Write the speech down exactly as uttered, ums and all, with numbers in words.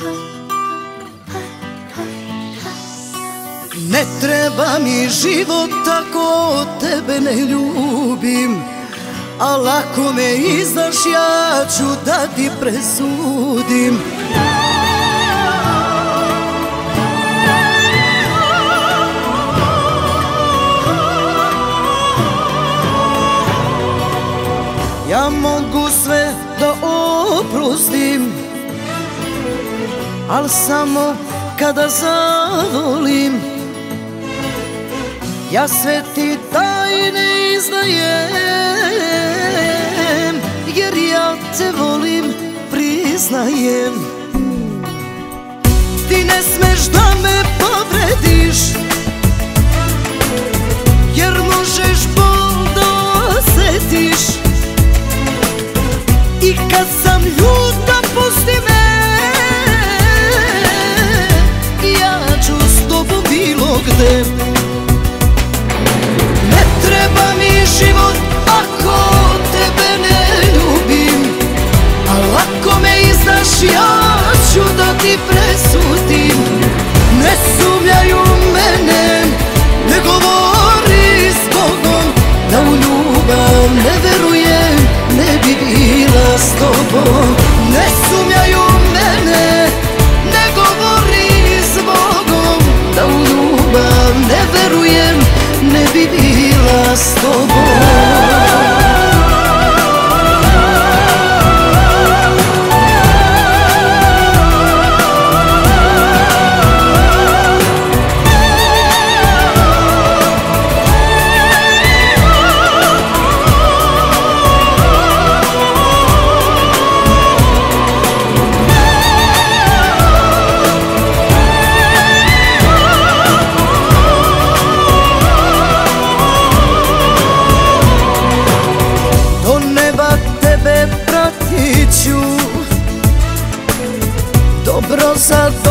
Ne treba mi život tako tebe ne ljubim, al ako me izdaš ja ću da ti presudim. Ja mogu sve da oprostim, al samo kada zavolim. Ja sve ti tajne izdajem, jer ja te volim, priznajem. Ti ne smeš da me povrediš, jer možeš bol da osetiš. I kad sam ljuta pusti me, ja ću s tobom bilo gde. Ne treba mi život ako tebe ne ljubim, al ako me izdaš ja ću da ti presudim. Ne sumnjaj u mene, ne govori s Bogom, da u ljubav ne verujem, ne bi bila s tobom. Ne sumnjaj u mene, ne govori s Bogom, da u ljubav ne verujem, ne bi bila s tobom. Dobro za